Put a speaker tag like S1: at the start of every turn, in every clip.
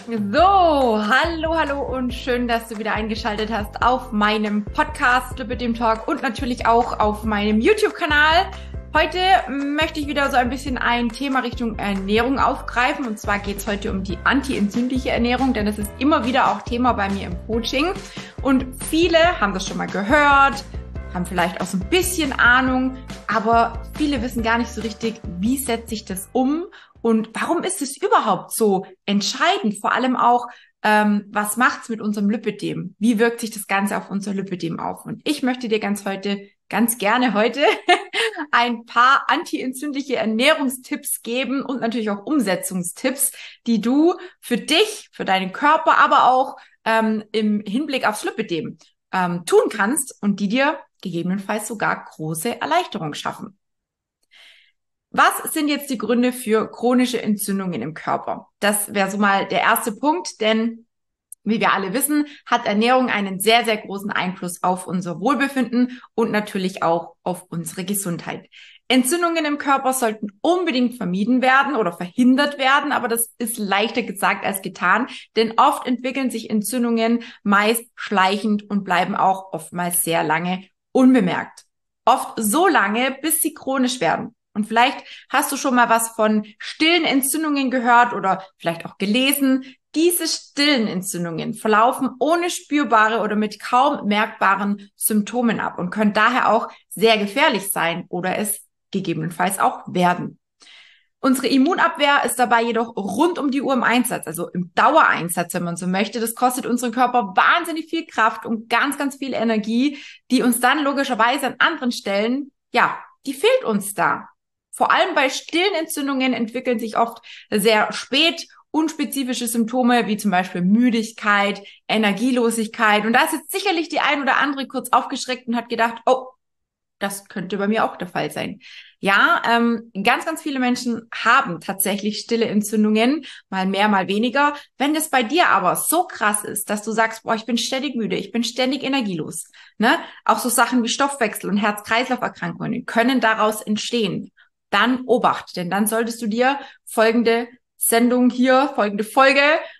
S1: Hallo und schön, dass du wieder eingeschaltet hast auf meinem Podcast Lipidem Talk und natürlich auch auf meinem YouTube-Kanal. Heute möchte ich wieder so ein bisschen ein Thema Richtung Ernährung aufgreifen, und zwar geht es heute um die anti-entzündliche Ernährung, denn das ist immer wieder auch Thema bei mir im Coaching und viele haben das schon mal gehört, haben vielleicht auch so ein bisschen Ahnung, aber viele wissen gar nicht so richtig, wie setze ich das um. Und warum ist es überhaupt so entscheidend? Vor allem auch, was macht's mit unserem Lipidem? Wie wirkt sich das Ganze auf unser Lipidem auf? Und ich möchte dir ganz gerne heute ein paar anti-entzündliche Ernährungstipps geben und natürlich auch Umsetzungstipps, die du für dich, für deinen Körper, aber auch im Hinblick aufs Lipidem tun kannst und die dir gegebenenfalls sogar große Erleichterung schaffen. Was sind jetzt die Gründe für chronische Entzündungen im Körper? Das wäre so mal der erste Punkt, denn wie wir alle wissen, hat Ernährung einen sehr, sehr großen Einfluss auf unser Wohlbefinden und natürlich auch auf unsere Gesundheit. Entzündungen im Körper sollten unbedingt vermieden werden oder verhindert werden, aber das ist leichter gesagt als getan, denn oft entwickeln sich Entzündungen meist schleichend und bleiben auch oftmals sehr lange unbemerkt. Oft so lange, bis sie chronisch werden. Und vielleicht hast du schon mal was von stillen Entzündungen gehört oder vielleicht auch gelesen. Diese stillen Entzündungen verlaufen ohne spürbare oder mit kaum merkbaren Symptomen ab und können daher auch sehr gefährlich sein oder es gegebenenfalls auch werden. Unsere Immunabwehr ist dabei jedoch rund um die Uhr im Einsatz, also im Dauereinsatz, wenn man so möchte. Das kostet unseren Körper wahnsinnig viel Kraft und ganz viel Energie, die uns dann logischerweise an anderen Stellen, die fehlt uns da. Vor allem bei stillen Entzündungen entwickeln sich oft sehr spät unspezifische Symptome wie zum Beispiel Müdigkeit, Energielosigkeit. Und da ist jetzt sicherlich die ein oder andere kurz aufgeschreckt und hat gedacht, oh, das könnte bei mir auch der Fall sein. Ja, ganz viele Menschen haben tatsächlich stille Entzündungen, mal mehr, mal weniger. Wenn das bei dir aber so krass ist, dass du sagst, boah, ich bin ständig müde, ich bin ständig energielos, ne? Auch so Sachen wie Stoffwechsel- und Herz-Kreislauf-Erkrankungen können daraus entstehen. Dann Obacht, denn dann solltest du dir folgende Folge,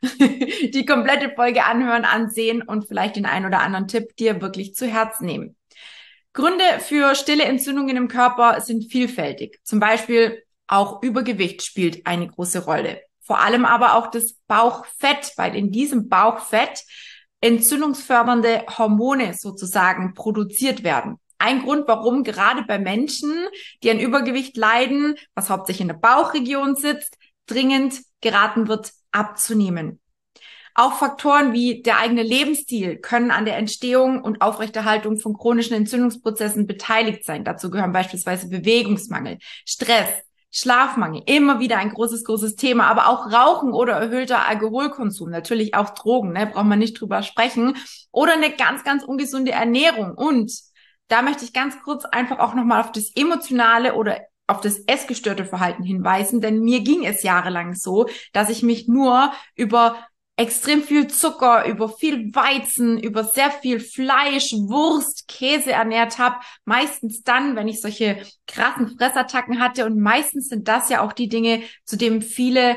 S1: die komplette Folge anhören, ansehen und vielleicht den einen oder anderen Tipp dir wirklich zu Herzen nehmen. Gründe für stille Entzündungen im Körper sind vielfältig. Zum Beispiel auch Übergewicht spielt eine große Rolle. Vor allem aber auch das Bauchfett, weil in diesem Bauchfett entzündungsfördernde Hormone sozusagen produziert werden. Ein Grund, warum gerade bei Menschen, die an Übergewicht leiden, was hauptsächlich in der Bauchregion sitzt, dringend geraten wird, abzunehmen. Auch Faktoren wie der eigene Lebensstil können an der Entstehung und Aufrechterhaltung von chronischen Entzündungsprozessen beteiligt sein. Dazu gehören beispielsweise Bewegungsmangel, Stress, Schlafmangel, immer wieder ein großes Thema, aber auch Rauchen oder erhöhter Alkoholkonsum, natürlich auch Drogen, ne, braucht man nicht drüber sprechen, oder eine ganz ungesunde Ernährung. Und da möchte ich ganz kurz einfach auch nochmal auf das emotionale oder auf das essgestörte Verhalten hinweisen, denn mir ging es jahrelang so, dass ich mich nur über extrem viel Zucker, über viel Weizen, über sehr viel Fleisch, Wurst, Käse ernährt habe. Meistens dann, wenn ich solche krassen Fressattacken hatte. Und meistens sind das ja auch die Dinge, zu denen viele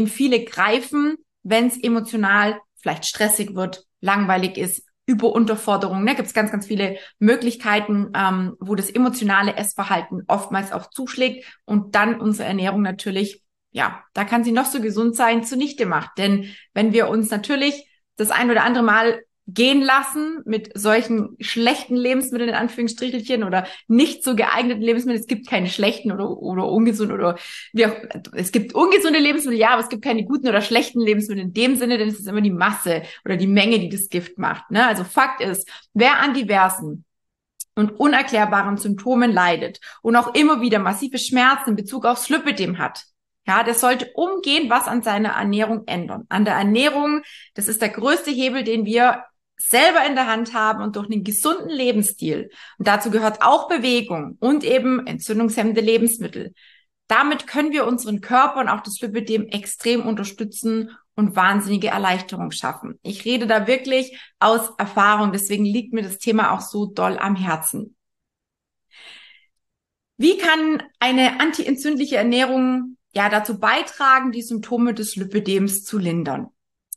S1: greifen, wenn es emotional vielleicht stressig wird, langweilig ist, Überunterforderung. Da gibt es ganz viele Möglichkeiten, wo das emotionale Essverhalten oftmals auch zuschlägt und dann unsere Ernährung natürlich, da kann sie noch so gesund sein, zunichte macht. Denn wenn wir uns natürlich das ein oder andere Mal gehen lassen mit solchen schlechten Lebensmitteln, in Anführungsstrichelchen, oder nicht so geeigneten Lebensmitteln, es gibt keine schlechten oder ungesund oder wie auch, es gibt ungesunde Lebensmittel, ja, aber es gibt keine guten oder schlechten Lebensmittel in dem Sinne, denn es ist immer die Masse oder die Menge, die das Gift macht, ne? Also Fakt ist, wer an diversen und unerklärbaren Symptomen leidet und auch immer wieder massive Schmerzen in Bezug aufs Lipidem hat, der sollte umgehend was an seiner Ernährung ändern. An der Ernährung, das ist der größte Hebel, den wir selber in der Hand haben und durch einen gesunden Lebensstil. Und dazu gehört auch Bewegung und eben entzündungshemmende Lebensmittel. Damit können wir unseren Körper und auch das Lipidem extrem unterstützen und wahnsinnige Erleichterung schaffen. Ich rede da wirklich aus Erfahrung, deswegen liegt mir das Thema auch so doll am Herzen. Wie kann eine antientzündliche Ernährung dazu beitragen, die Symptome des Lipidems zu lindern?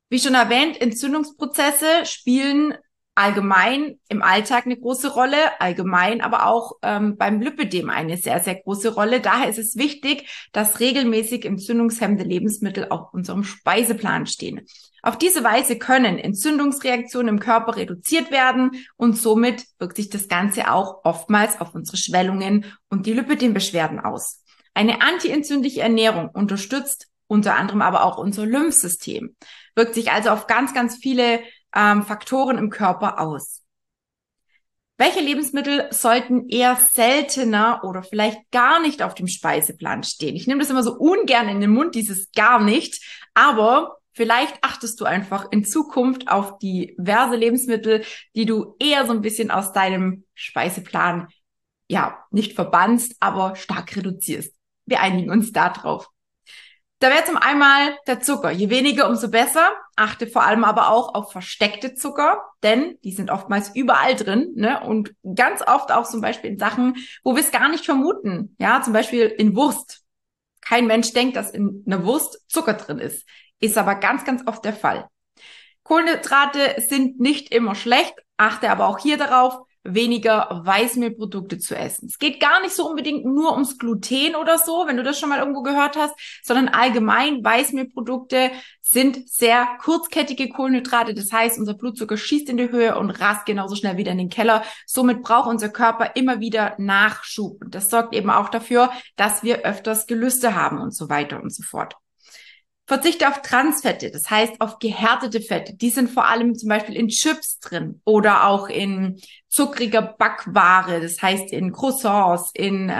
S1: Wie schon erwähnt, Entzündungsprozesse spielen allgemein im Alltag eine große Rolle, allgemein aber auch beim Lipödem eine sehr, sehr große Rolle. Daher ist es wichtig, dass regelmäßig entzündungshemmende Lebensmittel auf unserem Speiseplan stehen. Auf diese Weise können Entzündungsreaktionen im Körper reduziert werden und somit wirkt sich das Ganze auch oftmals auf unsere Schwellungen und die Lipödembeschwerden aus. Eine antientzündliche Ernährung unterstützt unter anderem aber auch unser Lymphsystem, wirkt sich also auf ganz, ganz viele Faktoren im Körper aus. Welche Lebensmittel sollten eher seltener oder vielleicht gar nicht auf dem Speiseplan stehen? Ich nehme das immer so ungern in den Mund, dieses gar nicht, aber vielleicht achtest du einfach in Zukunft auf diverse Lebensmittel, die du eher so ein bisschen aus deinem Speiseplan, ja, nicht verbannst, aber stark reduzierst. Wir einigen uns da drauf. Da wäre zum einmal der Zucker. Je weniger, umso besser. Achte vor allem aber auch auf versteckte Zucker, denn die sind oftmals überall drin, ne? Und ganz oft auch zum Beispiel in Sachen, wo wir es gar nicht vermuten. Ja, zum Beispiel in Wurst. Kein Mensch denkt, dass in einer Wurst Zucker drin ist. Ist aber ganz, ganz oft der Fall. Kohlenhydrate sind nicht immer schlecht. Achte aber auch hier darauf, weniger Weißmehlprodukte zu essen. Es geht gar nicht so unbedingt nur ums Gluten oder so, wenn du das schon mal irgendwo gehört hast, sondern allgemein Weißmehlprodukte sind sehr kurzkettige Kohlenhydrate. Das heißt, unser Blutzucker schießt in die Höhe und rast genauso schnell wieder in den Keller. Somit braucht unser Körper immer wieder Nachschub. Und das sorgt eben auch dafür, dass wir öfters Gelüste haben und so weiter und so fort. Verzichte auf Transfette, das heißt auf gehärtete Fette. Die sind vor allem zum Beispiel in Chips drin oder auch in zuckriger Backware, das heißt in Croissants, in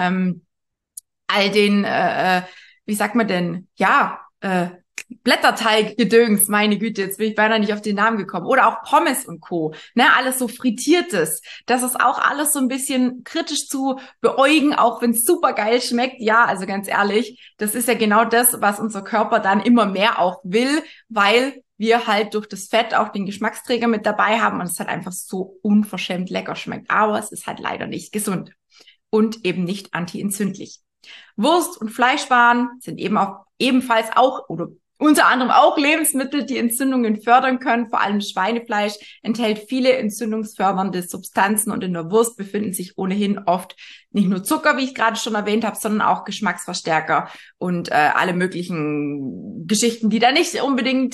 S1: all den, wie sagt man denn, ja, Blätterteiggedöns, meine Güte, jetzt bin ich beinahe nicht auf den Namen gekommen. Oder auch Pommes und Co. Ne, alles so Frittiertes. Das ist auch alles so ein bisschen kritisch zu beäugen, auch wenn es super geil schmeckt. Ja, also ganz ehrlich, das ist ja genau das, was unser Körper dann immer mehr auch will, weil wir halt durch das Fett auch den Geschmacksträger mit dabei haben und es halt einfach so unverschämt lecker schmeckt. Aber es ist halt leider nicht gesund und eben nicht antientzündlich. Wurst- und Fleischwaren sind eben auch ebenfalls auch oder unter anderem auch Lebensmittel, die Entzündungen fördern können. Vor allem Schweinefleisch enthält viele entzündungsfördernde Substanzen und in der Wurst befinden sich ohnehin oft nicht nur Zucker, wie ich gerade schon erwähnt habe, sondern auch Geschmacksverstärker und alle möglichen Geschichten, die da nicht unbedingt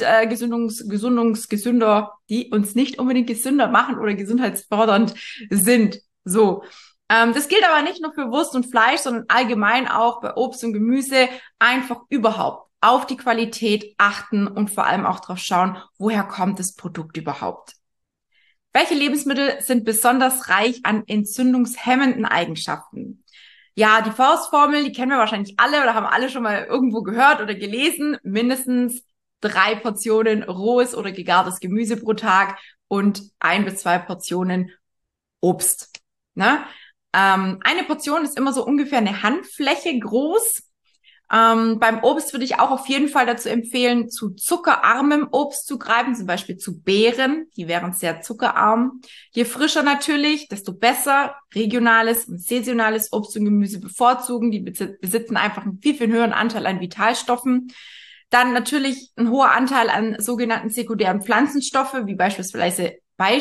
S1: gesünder, die uns nicht unbedingt gesünder machen oder gesundheitsfördernd sind. So. Das gilt aber nicht nur für Wurst und Fleisch, sondern allgemein auch bei Obst und Gemüse. Einfach überhaupt auf die Qualität achten und vor allem auch drauf schauen, woher kommt das Produkt überhaupt. Welche Lebensmittel sind besonders reich an entzündungshemmenden Eigenschaften? Ja, die Faustformel, die kennen wir wahrscheinlich alle oder haben alle schon mal irgendwo gehört oder gelesen. Mindestens 3 Portionen rohes oder gegartes Gemüse pro Tag und 1 bis 2 Portionen Obst. Ne? Eine Portion ist immer so ungefähr eine Handfläche groß. Beim Obst würde ich auch auf jeden Fall dazu empfehlen, zu zuckerarmem Obst zu greifen, zum Beispiel zu Beeren, die wären sehr zuckerarm. Je frischer natürlich, desto besser. Regionales und saisonales Obst und Gemüse bevorzugen, die besitzen einfach einen viel, viel höheren Anteil an Vitalstoffen. Dann natürlich ein hoher Anteil an sogenannten sekundären Pflanzenstoffe, wie beispielsweise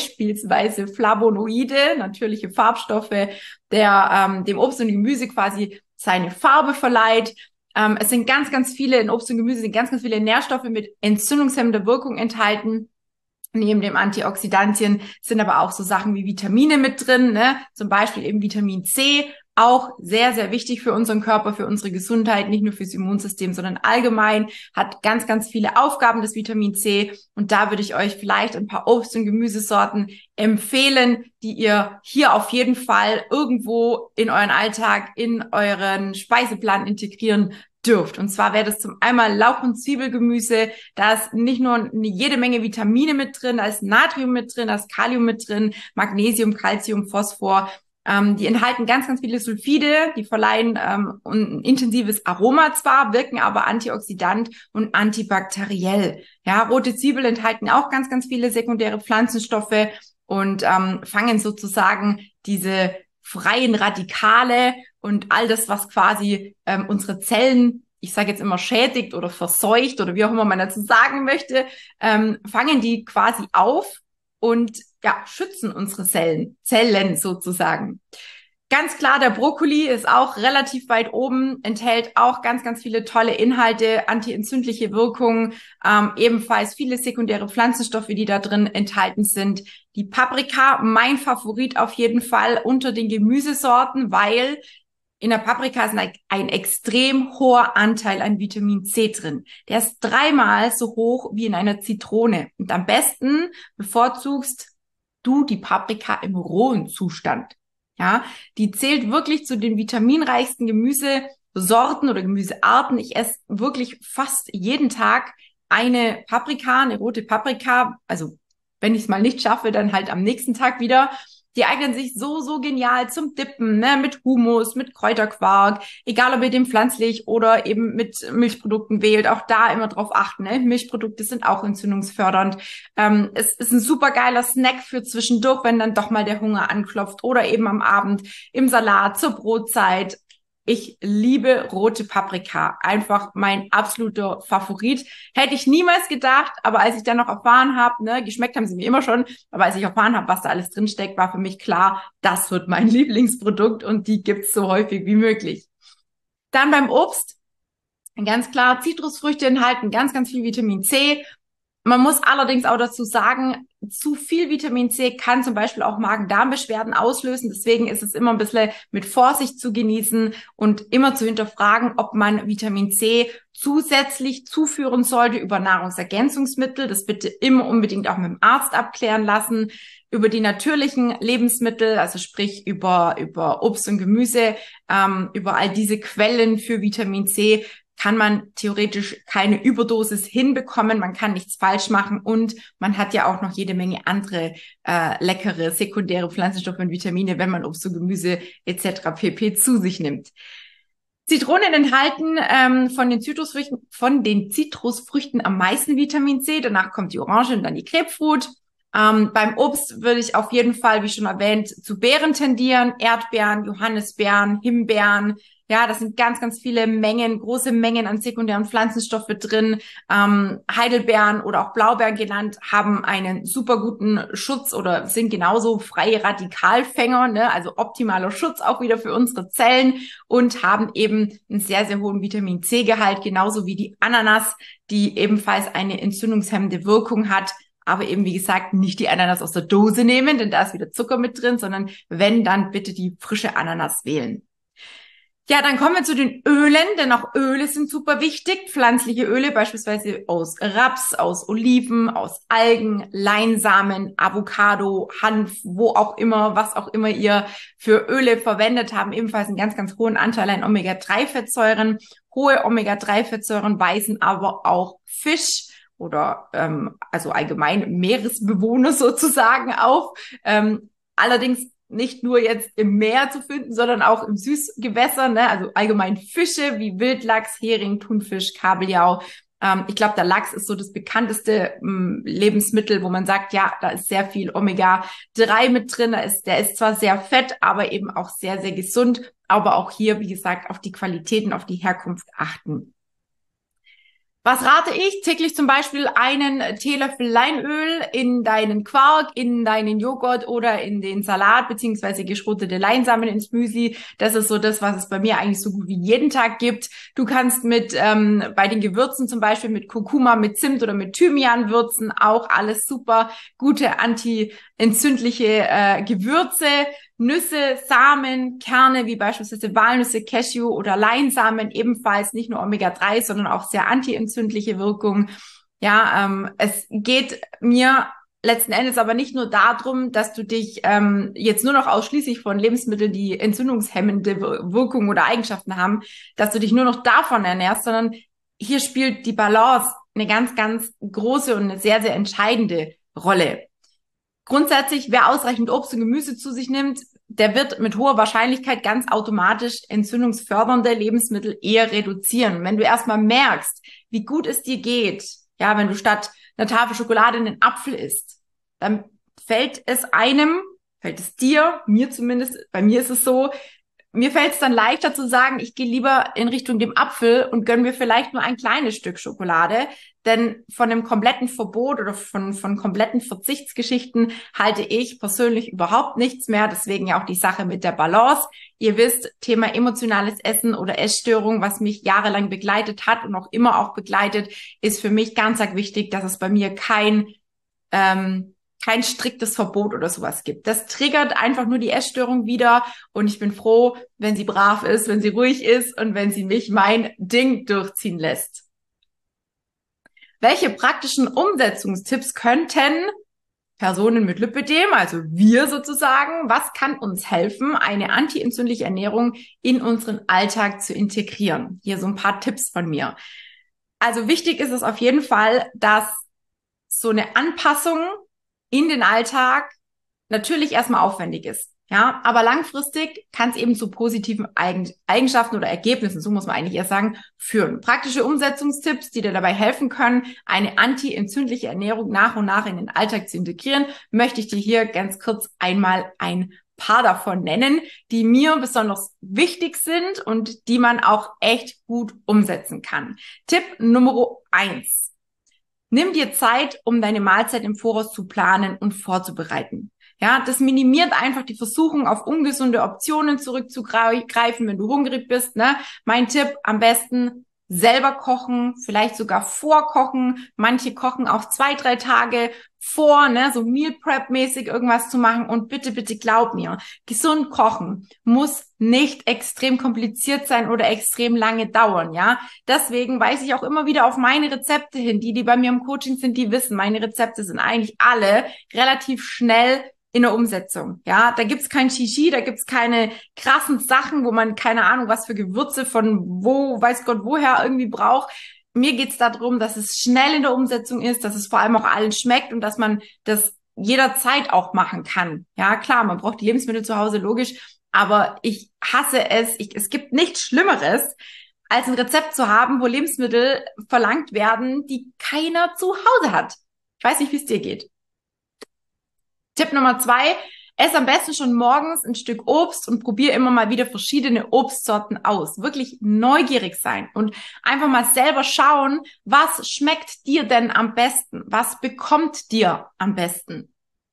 S1: Flavonoide, natürliche Farbstoffe, der dem Obst und Gemüse quasi seine Farbe verleiht. Es sind ganz, ganz viele, in Obst und Gemüse sind ganz, ganz viele Nährstoffe mit entzündungshemmender Wirkung enthalten. Neben dem Antioxidantien sind aber auch so Sachen wie Vitamine mit drin, ne? Zum Beispiel eben Vitamin C, auch sehr, sehr wichtig für unseren Körper, für unsere Gesundheit, nicht nur fürs Immunsystem, sondern allgemein, hat ganz, ganz viele Aufgaben, das Vitamin C. Und da würde ich euch vielleicht ein paar Obst- und Gemüsesorten empfehlen, die ihr hier auf jeden Fall irgendwo in euren Alltag, in euren Speiseplan integrieren dürft. Und zwar wäre das zum einmal Lauch- und Zwiebelgemüse. Da ist nicht nur jede Menge Vitamine mit drin, da ist Natrium mit drin, da ist Kalium mit drin, Magnesium, Calcium, Phosphor. Die enthalten ganz, ganz viele Sulfide, die verleihen ein intensives Aroma zwar, wirken aber antioxidant und antibakteriell. Ja, rote Zwiebeln enthalten auch ganz, ganz viele sekundäre Pflanzenstoffe und fangen sozusagen diese freien Radikale und all das, was quasi unsere Zellen ich sage jetzt immer schädigt oder verseucht oder wie auch immer man dazu sagen möchte, fangen die quasi auf und ja, schützen unsere Zellen sozusagen. Ganz klar, der Brokkoli ist auch relativ weit oben, enthält auch ganz, ganz viele tolle Inhalte, antientzündliche Wirkungen, ebenfalls viele sekundäre Pflanzenstoffe, die da drin enthalten sind. Die Paprika, mein Favorit auf jeden Fall unter den Gemüsesorten, weil in der Paprika ist ein extrem hoher Anteil an Vitamin C drin. Der ist 3-mal so hoch wie in einer Zitrone. Und am besten bevorzugst du die Paprika im rohen Zustand. Ja, die zählt wirklich zu den vitaminreichsten Gemüsesorten oder Gemüsearten. Ich esse wirklich fast jeden Tag eine Paprika, eine rote Paprika. Also wenn ich es mal nicht schaffe, dann halt am nächsten Tag wieder. Die eignen sich so genial zum Dippen, ne, mit Hummus, mit Kräuterquark, egal ob ihr den pflanzlich oder eben mit Milchprodukten wählt, auch da immer drauf achten, ne? Milchprodukte sind auch entzündungsfördernd. Es ist ein super geiler Snack für zwischendurch, wenn dann doch mal der Hunger anklopft oder eben am Abend im Salat zur Brotzeit. Ich liebe rote Paprika. Einfach mein absoluter Favorit. Hätte ich niemals gedacht, aber als ich dann noch erfahren habe, ne, geschmeckt haben sie mir immer schon, aber als ich erfahren habe, was da alles drinsteckt, war für mich klar, das wird mein Lieblingsprodukt und die gibt's so häufig wie möglich. Dann beim Obst, ganz klar, Zitrusfrüchte enthalten ganz, ganz viel Vitamin C. Man muss allerdings auch dazu sagen, zu viel Vitamin C kann zum Beispiel auch Magen-Darm-Beschwerden auslösen. Deswegen ist es immer ein bisschen mit Vorsicht zu genießen und immer zu hinterfragen, ob man Vitamin C zusätzlich zuführen sollte über Nahrungsergänzungsmittel. Das bitte immer unbedingt auch mit dem Arzt abklären lassen. Über die natürlichen Lebensmittel, also sprich über Obst und Gemüse, über all diese Quellen für Vitamin C, kann man theoretisch keine Überdosis hinbekommen, man kann nichts falsch machen und man hat ja auch noch jede Menge andere leckere sekundäre Pflanzenstoffe und Vitamine, wenn man Obst und Gemüse etc. pp. Zu sich nimmt. Zitronen enthalten von den Zitrusfrüchten am meisten Vitamin C, danach kommt die Orange und dann die Grapefruit. Beim Obst würde ich auf jeden Fall, wie schon erwähnt, zu Beeren tendieren, Erdbeeren, Johannisbeeren, Himbeeren. Ja, das sind ganz, ganz viele Mengen, große Mengen an sekundären Pflanzenstoffe drin. Heidelbeeren oder auch Blaubeeren genannt, haben einen super guten Schutz oder sind genauso freie Radikalfänger, ne? Also optimaler Schutz auch wieder für unsere Zellen und haben eben einen sehr, sehr hohen Vitamin C-Gehalt, genauso wie die Ananas, die ebenfalls eine entzündungshemmende Wirkung hat. Aber eben, wie gesagt, nicht die Ananas aus der Dose nehmen, denn da ist wieder Zucker mit drin, sondern wenn, dann bitte die frische Ananas wählen. Ja, dann kommen wir zu den Ölen, denn auch Öle sind super wichtig. Pflanzliche Öle beispielsweise aus Raps, aus Oliven, aus Algen, Leinsamen, Avocado, Hanf, wo auch immer, was auch immer ihr für Öle verwendet, haben ebenfalls einen ganz, ganz hohen Anteil an Omega-3-Fettsäuren. Hohe Omega-3-Fettsäuren weisen aber auch Fisch oder also allgemein Meeresbewohner sozusagen auf. Allerdings nicht nur jetzt im Meer zu finden, sondern auch im Süßgewässer, ne? Also allgemein Fische wie Wildlachs, Hering, Thunfisch, Kabeljau. Ich glaube, der Lachs ist so das bekannteste Lebensmittel, wo man sagt, ja, da ist sehr viel Omega-3 mit drin. Der ist zwar sehr fett, aber eben auch sehr, sehr gesund. Aber auch hier, wie gesagt, auf die Qualitäten, auf die Herkunft achten. Was rate ich? Täglich zum Beispiel einen Teelöffel Leinöl in deinen Quark, in deinen Joghurt oder in den Salat, beziehungsweise geschrotete Leinsamen ins Müsli. Das ist so das, was es bei mir eigentlich so gut wie jeden Tag gibt. Du kannst bei den Gewürzen zum Beispiel mit Kurkuma, mit Zimt oder mit Thymian würzen. Auch alles super gute anti-entzündliche Gewürze. Nüsse, Samen, Kerne wie beispielsweise Walnüsse, Cashew oder Leinsamen ebenfalls nicht nur Omega-3, sondern auch sehr antientzündliche Wirkung. Ja, es geht mir letzten Endes aber nicht nur darum, dass du dich jetzt nur noch ausschließlich von Lebensmitteln, die entzündungshemmende Wirkung oder Eigenschaften haben, dass du dich nur noch davon ernährst, sondern hier spielt die Balance eine ganz, ganz große und eine sehr, sehr entscheidende Rolle. Grundsätzlich, wer ausreichend Obst und Gemüse zu sich nimmt, der wird mit hoher Wahrscheinlichkeit ganz automatisch entzündungsfördernde Lebensmittel eher reduzieren. Und wenn du erstmal merkst, wie gut es dir geht, ja, wenn du statt einer Tafel Schokolade einen Apfel isst, dann fällt es dir, mir zumindest, bei mir ist es so, mir fällt es dann leichter zu sagen, ich gehe lieber in Richtung dem Apfel und gönne mir vielleicht nur ein kleines Stück Schokolade, denn von einem kompletten Verbot oder von kompletten Verzichtsgeschichten halte ich persönlich überhaupt nichts mehr. Deswegen ja auch die Sache mit der Balance. Ihr wisst, Thema emotionales Essen oder Essstörung, was mich jahrelang begleitet hat und auch immer auch begleitet, ist für mich ganz wichtig, dass es bei mir kein striktes Verbot oder sowas gibt. Das triggert einfach nur die Essstörung wieder und ich bin froh, wenn sie brav ist, wenn sie ruhig ist und wenn sie mich mein Ding durchziehen lässt. Welche praktischen Umsetzungstipps könnten Personen mit Lipödem, also wir sozusagen, was kann uns helfen, eine antientzündliche Ernährung in unseren Alltag zu integrieren? Hier so ein paar Tipps von mir. Also wichtig ist es auf jeden Fall, dass so eine Anpassung in den Alltag natürlich erstmal aufwendig ist. Ja, aber langfristig kann es eben zu positiven Eigenschaften oder Ergebnissen, so muss man eigentlich eher sagen, führen. Praktische Umsetzungstipps, die dir dabei helfen können, eine anti-entzündliche Ernährung nach und nach in den Alltag zu integrieren, möchte ich dir hier ganz kurz einmal ein paar davon nennen, die mir besonders wichtig sind und die man auch echt gut umsetzen kann. Tipp Nummer 1. Nimm dir Zeit, um deine Mahlzeit im Voraus zu planen und vorzubereiten. Ja, das minimiert einfach die Versuchung, auf ungesunde Optionen zurückzugreifen, wenn du hungrig bist, ne? Mein Tipp, am besten selber kochen, vielleicht sogar vorkochen. Manche kochen auch 2-3 Tage vor, ne? So Meal Prep mäßig irgendwas zu machen. Und bitte, bitte glaub mir, gesund kochen muss nicht extrem kompliziert sein oder extrem lange dauern, ja? Deswegen weise ich auch immer wieder auf meine Rezepte hin. Die bei mir im Coaching sind, die wissen, meine Rezepte sind eigentlich alle relativ schnell in der Umsetzung. Ja, da gibt's kein Shishi, da gibt's keine krassen Sachen, wo man keine Ahnung, was für Gewürze von wo, weiß Gott woher irgendwie braucht. Mir geht's darum, dass es schnell in der Umsetzung ist, dass es vor allem auch allen schmeckt und dass man das jederzeit auch machen kann. Ja, klar, man braucht die Lebensmittel zu Hause, logisch, aber ich hasse es. Es gibt nichts Schlimmeres, als ein Rezept zu haben, wo Lebensmittel verlangt werden, die keiner zu Hause hat. Ich weiß nicht, wie es dir geht. Tipp Nummer 2, ess am besten schon morgens ein Stück Obst und probier immer mal wieder verschiedene Obstsorten aus. Wirklich neugierig sein und einfach mal selber schauen, was schmeckt dir denn am besten? Was bekommt dir am besten?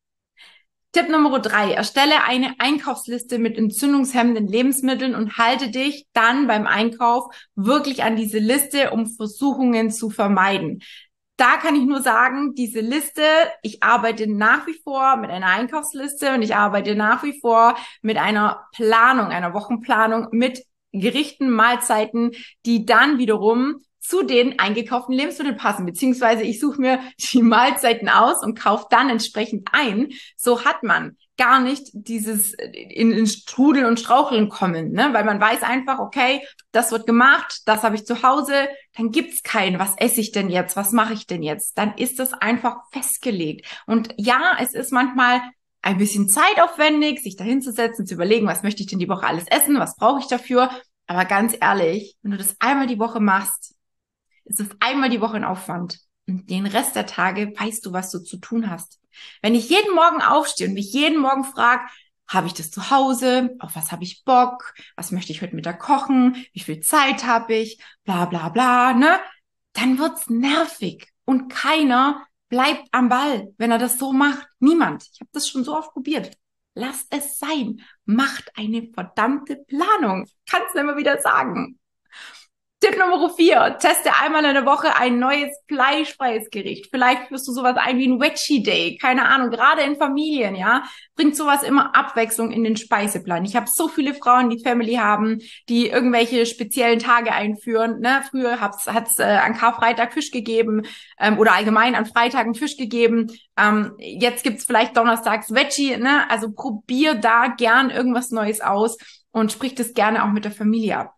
S1: Tipp Nummer 3, erstelle eine Einkaufsliste mit entzündungshemmenden Lebensmitteln und halte dich dann beim Einkauf wirklich an diese Liste, um Versuchungen zu vermeiden. Da kann ich nur sagen, diese Liste, ich arbeite nach wie vor mit einer Einkaufsliste und ich arbeite nach wie vor mit einer Planung, einer Wochenplanung mit Gerichten, Mahlzeiten, die dann wiederum zu den eingekauften Lebensmitteln passen, beziehungsweise ich suche mir die Mahlzeiten aus und kaufe dann entsprechend ein. So hat man gar nicht dieses in Strudeln und Straucheln kommen, ne? Weil man weiß einfach, okay, das wird gemacht, das habe ich zu Hause, dann gibt's kein, was esse ich denn jetzt, was mache ich denn jetzt? Dann ist das einfach festgelegt. Und ja, es ist manchmal ein bisschen zeitaufwendig, sich da hinzusetzen, zu überlegen, was möchte ich denn die Woche alles essen, was brauche ich dafür? Aber ganz ehrlich, wenn du das einmal die Woche machst, ist es einmal die Woche ein Aufwand. Und den Rest der Tage weißt du, was du zu tun hast. Wenn ich jeden Morgen aufstehe und mich jeden Morgen frage, habe ich das zu Hause? Auf was habe ich Bock? Was möchte ich heute Mittag kochen? Wie viel Zeit habe ich? Bla bla bla, ne? Dann wird's nervig. Und keiner bleibt am Ball, wenn er das so macht. Niemand. Ich habe das schon so oft probiert. Lasst es sein. Macht eine verdammte Planung. Kannst du immer wieder sagen. Tipp Nummer 4, teste einmal in der Woche ein neues fleischfreies Gericht. Vielleicht führst du sowas ein wie ein Veggie Day, keine Ahnung, gerade in Familien, ja, bringt sowas immer Abwechslung in den Speiseplan. Ich habe so viele Frauen, die Family haben, die irgendwelche speziellen Tage einführen. Ne? Früher hat's an Karfreitag Fisch gegeben oder allgemein an Freitagen Fisch gegeben. Jetzt gibt's vielleicht donnerstags Veggie, ne? Also probier da gern irgendwas Neues aus und sprich das gerne auch mit der Familie ab.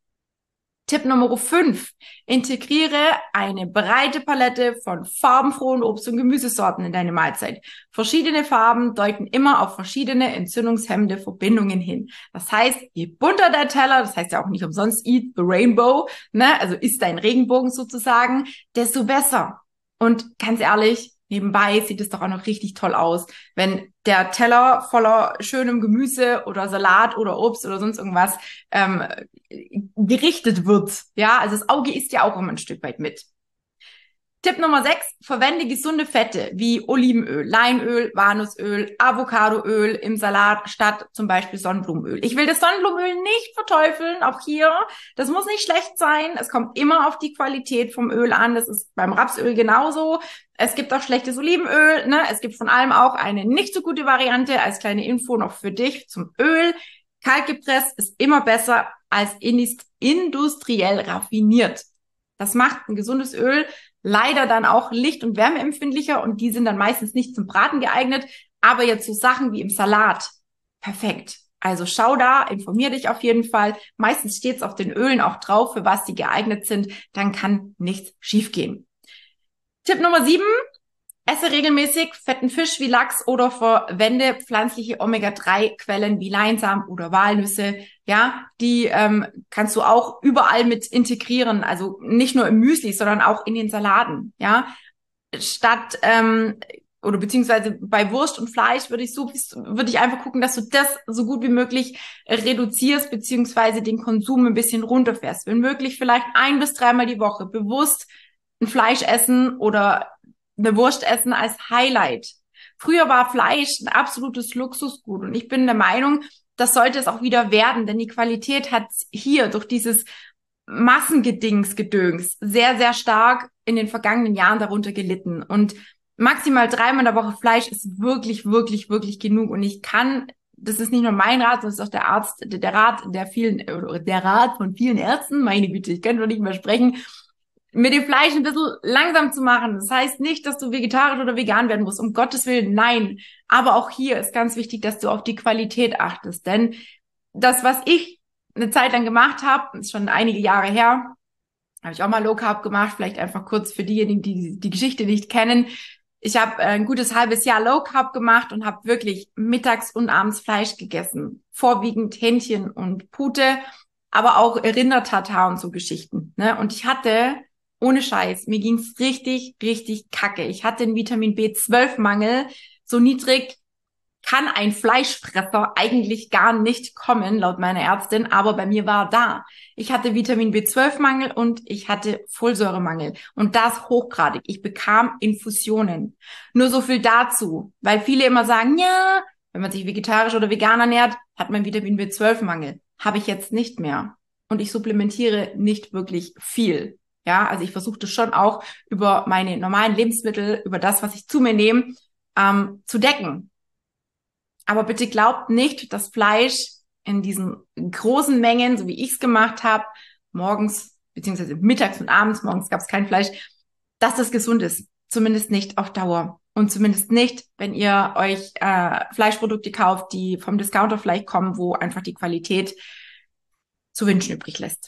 S1: Tipp Nummer 5. Integriere eine breite Palette von farbenfrohen Obst- und Gemüsesorten in deine Mahlzeit. Verschiedene Farben deuten immer auf verschiedene entzündungshemmende Verbindungen hin. Das heißt, je bunter der Teller, das heißt ja auch nicht umsonst Eat the Rainbow, ne? Also isst dein Regenbogen sozusagen, desto besser. Und ganz ehrlich, nebenbei sieht es doch auch noch richtig toll aus, wenn der Teller voller schönem Gemüse oder Salat oder Obst oder sonst irgendwas gerichtet wird. Ja, also das Auge isst ja auch immer ein Stück weit mit. Tipp Nummer 6, verwende gesunde Fette wie Olivenöl, Leinöl, Walnussöl, Avocadoöl im Salat statt zum Beispiel Sonnenblumenöl. Ich will das Sonnenblumenöl nicht verteufeln, auch hier. Das muss nicht schlecht sein. Es kommt immer auf die Qualität vom Öl an. Das ist beim Rapsöl genauso. Es gibt auch schlechtes Olivenöl, ne? Es gibt von allem auch eine nicht so gute Variante. Als kleine Info noch für dich zum Öl. Kaltgepresst ist immer besser als industriell raffiniert. Das macht ein gesundes Öl leider dann auch licht- und wärmeempfindlicher und die sind dann meistens nicht zum Braten geeignet, aber jetzt so Sachen wie im Salat, perfekt. Also schau da, informier dich auf jeden Fall. Meistens steht es auf den Ölen auch drauf, für was die geeignet sind, dann kann nichts schiefgehen. Tipp Nummer 7, esse regelmäßig fetten Fisch wie Lachs oder verwende pflanzliche Omega-3-Quellen wie Leinsamen oder Walnüsse. Ja, die kannst du auch überall mit integrieren. Also nicht nur im Müsli, sondern auch in den Salaten. Ja, statt oder beziehungsweise bei Wurst und Fleisch würde ich einfach gucken, dass du das so gut wie möglich reduzierst beziehungsweise den Konsum ein bisschen runterfährst. Wenn möglich vielleicht 1 bis 3 Mal die Woche bewusst ein Fleisch essen oder eine Wurst essen als Highlight. Früher war Fleisch ein absolutes Luxusgut und ich bin der Meinung, das sollte es auch wieder werden, denn die Qualität hat hier durch dieses Massengedöns sehr, sehr stark in den vergangenen Jahren darunter gelitten und maximal 3 Mal in der Woche Fleisch ist wirklich, wirklich, wirklich genug und das ist nicht nur mein Rat, sondern das ist auch der Rat von vielen Ärzten, meine Güte, ich kann doch nicht mehr sprechen, mit dem Fleisch ein bisschen langsam zu machen. Das heißt nicht, dass du vegetarisch oder vegan werden musst. Um Gottes Willen, nein. Aber auch hier ist ganz wichtig, dass du auf die Qualität achtest. Denn das, was ich eine Zeit lang gemacht habe, ist schon einige Jahre her, habe ich auch mal Low Carb gemacht. Vielleicht einfach kurz für diejenigen, die die Geschichte nicht kennen. Ich habe ein gutes halbes Jahr Low Carb gemacht und habe wirklich mittags und abends Fleisch gegessen. Vorwiegend Hähnchen und Pute, aber auch Rindertatar und so Geschichten. Ne? Und ich hatte ohne Scheiß, mir ging's richtig, richtig kacke. Ich hatte einen Vitamin B12-Mangel. So niedrig kann ein Fleischfresser eigentlich gar nicht kommen, laut meiner Ärztin, aber bei mir war da. Ich hatte Vitamin B12-Mangel und ich hatte Folsäuremangel und das hochgradig. Ich bekam Infusionen. Nur so viel dazu, weil viele immer sagen, ja, wenn man sich vegetarisch oder vegan ernährt, hat man Vitamin B12-Mangel. Habe ich jetzt nicht mehr. Und ich supplementiere nicht wirklich viel. Ja, also ich versuche das schon auch über meine normalen Lebensmittel, über das, was ich zu mir nehme, zu decken. Aber bitte glaubt nicht, dass Fleisch in diesen großen Mengen, so wie ich es gemacht habe, morgens beziehungsweise mittags und abends, morgens gab es kein Fleisch, dass das gesund ist. Zumindest nicht auf Dauer. Und zumindest nicht, wenn ihr euch Fleischprodukte kauft, die vom Discounter vielleicht kommen, wo einfach die Qualität zu wünschen übrig lässt.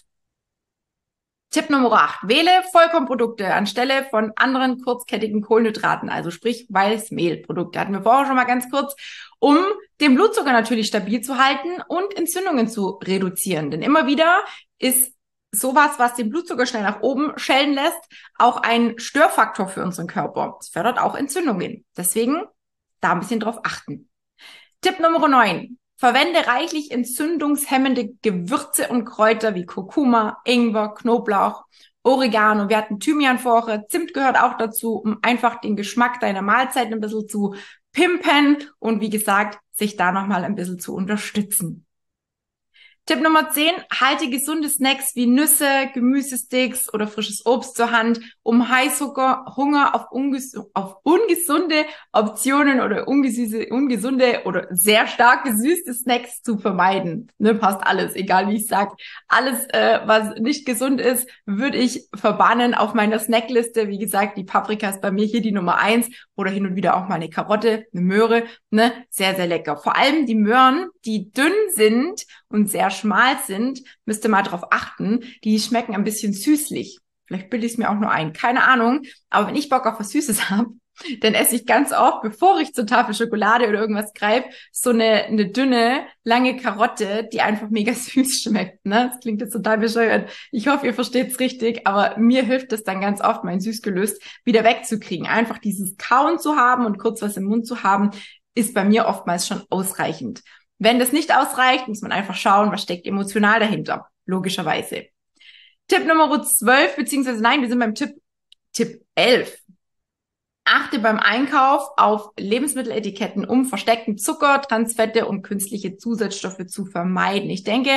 S1: Tipp Nummer 8. Wähle Vollkornprodukte anstelle von anderen kurzkettigen Kohlenhydraten, also sprich Weißmehlprodukte. Hatten wir vorher schon mal ganz kurz, um den Blutzucker natürlich stabil zu halten und Entzündungen zu reduzieren. Denn immer wieder ist sowas, was den Blutzucker schnell nach oben schellen lässt, auch ein Störfaktor für unseren Körper. Es fördert auch Entzündungen. Deswegen da ein bisschen drauf achten. Tipp Nummer 9. Verwende reichlich entzündungshemmende Gewürze und Kräuter wie Kurkuma, Ingwer, Knoblauch, Oregano. Wir hatten Thymian vorher. Zimt gehört auch dazu, um einfach den Geschmack deiner Mahlzeit ein bisschen zu pimpen und wie gesagt, sich da nochmal ein bisschen zu unterstützen. Tipp Nummer 10, halte gesunde Snacks wie Nüsse, Gemüsesticks oder frisches Obst zur Hand, um Hunger auf ungesunde Optionen oder ungesunde oder sehr stark gesüßte Snacks zu vermeiden. Ne, passt alles, egal wie ich sage. Alles, was nicht gesund ist, würde ich verbannen auf meiner Snackliste. Wie gesagt, die Paprika ist bei mir hier die Nummer 1 oder hin und wieder auch mal eine Karotte, eine Möhre. Ne, sehr, sehr lecker. Vor allem die Möhren, die dünn sind und sehr schmal sind, müsst ihr mal drauf achten. Die schmecken ein bisschen süßlich. Vielleicht bilde ich es mir auch nur ein. Keine Ahnung. Aber wenn ich Bock auf was Süßes habe, dann esse ich ganz oft, bevor ich zur Tafel Schokolade oder irgendwas greife, so eine dünne, lange Karotte, die einfach mega süß schmeckt. Ne? Das klingt jetzt total bescheuert. Ich hoffe, ihr versteht es richtig, aber mir hilft es dann ganz oft, mein Süßgelöst wieder wegzukriegen. Einfach dieses Kauen zu haben und kurz was im Mund zu haben, ist bei mir oftmals schon ausreichend. Wenn das nicht ausreicht, muss man einfach schauen, was steckt emotional dahinter, logischerweise. Tipp Nummer 12, beziehungsweise nein, wir sind beim Tipp 11. Achte beim Einkauf auf Lebensmitteletiketten, um versteckten Zucker, Transfette und künstliche Zusatzstoffe zu vermeiden. Ich denke,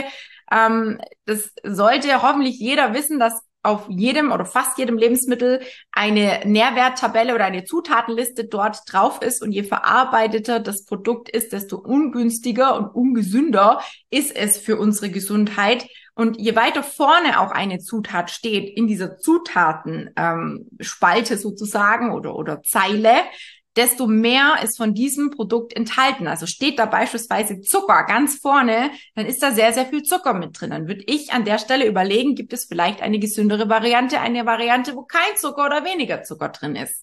S1: das sollte hoffentlich jeder wissen, dass auf jedem oder fast jedem Lebensmittel eine Nährwerttabelle oder eine Zutatenliste dort drauf ist. Und je verarbeiteter das Produkt ist, desto ungünstiger und ungesünder ist es für unsere Gesundheit. Und je weiter vorne auch eine Zutat steht, in dieser Zutaten-Spalte sozusagen oder Zeile, desto mehr ist von diesem Produkt enthalten. Also steht da beispielsweise Zucker ganz vorne, dann ist da sehr, sehr viel Zucker mit drin. Dann würde ich an der Stelle überlegen, gibt es vielleicht eine gesündere Variante, eine Variante, wo kein Zucker oder weniger Zucker drin ist.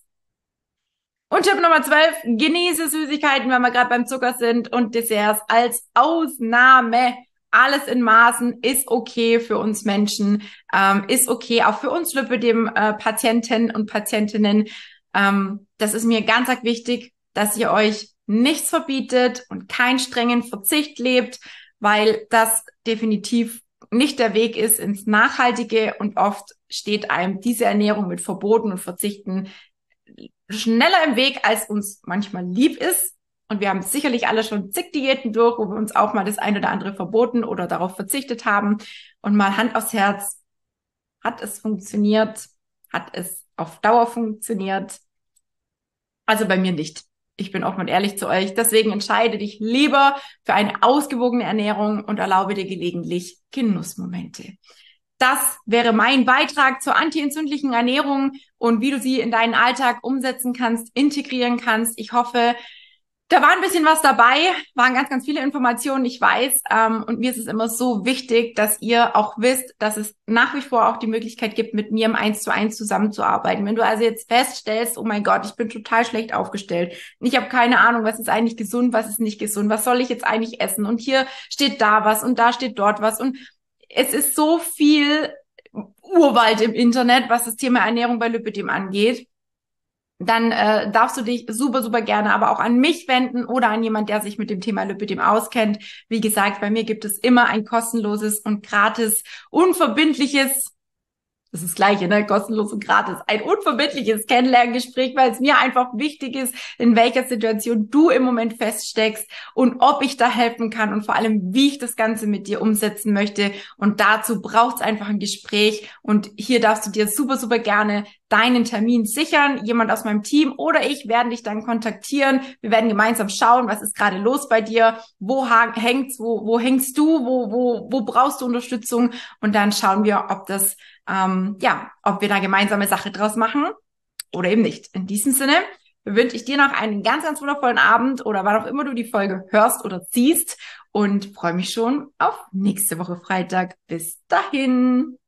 S1: Und Tipp Nummer 12, genieße Süßigkeiten, wenn wir gerade beim Zucker sind, und Desserts als Ausnahme. Alles in Maßen ist okay für uns Menschen, ist okay auch für uns Lipödem-Patienten und Patientinnen. Das ist mir ganz wichtig, dass ihr euch nichts verbietet und keinen strengen Verzicht lebt, weil das definitiv nicht der Weg ist ins Nachhaltige, und oft steht einem diese Ernährung mit Verboten und Verzichten schneller im Weg, als uns manchmal lieb ist. Und wir haben sicherlich alle schon zig Diäten durch, wo wir uns auch mal das ein oder andere verboten oder darauf verzichtet haben. Und mal Hand aufs Herz, hat es funktioniert? Hat es auf Dauer funktioniert? Also bei mir nicht. Ich bin offen und ehrlich zu euch. Deswegen entscheide dich lieber für eine ausgewogene Ernährung und erlaube dir gelegentlich Genussmomente. Das wäre mein Beitrag zur antientzündlichen Ernährung und wie du sie in deinen Alltag umsetzen kannst, integrieren kannst. Ich hoffe, da war ein bisschen was dabei, waren ganz viele Informationen, ich weiß. Und mir ist es immer so wichtig, dass ihr auch wisst, dass es nach wie vor auch die Möglichkeit gibt, mit mir im 1:1 zusammenzuarbeiten. Wenn du also jetzt feststellst, oh mein Gott, ich bin total schlecht aufgestellt, ich habe keine Ahnung, was ist eigentlich gesund, was ist nicht gesund, was soll ich jetzt eigentlich essen? Und hier steht da was und da steht dort was. Und es ist so viel Urwald im Internet, was das Thema Ernährung bei Lipödem angeht. Dann darfst du dich super gerne aber auch an mich wenden oder an jemand, der sich mit dem Thema Lipödem auskennt. Wie gesagt, bei mir gibt es immer ein kostenloses und gratis, unverbindliches, das ist das Gleiche, ne? Kostenlos und gratis. Ein unverbindliches Kennenlerngespräch, weil es mir einfach wichtig ist, in welcher Situation du im Moment feststeckst und ob ich da helfen kann und vor allem, wie ich das Ganze mit dir umsetzen möchte. Und dazu braucht es einfach ein Gespräch. Und hier darfst du dir super gerne deinen Termin sichern. Jemand aus meinem Team oder ich werden dich dann kontaktieren. Wir werden gemeinsam schauen, was ist gerade los bei dir, wo hängt's, wo hängst du, wo brauchst du Unterstützung, und dann schauen wir, ob das ob wir da gemeinsame Sache draus machen oder eben nicht. In diesem Sinne wünsche ich dir noch einen ganz wundervollen Abend oder wann auch immer du die Folge hörst oder siehst, und freue mich schon auf nächste Woche Freitag. Bis dahin.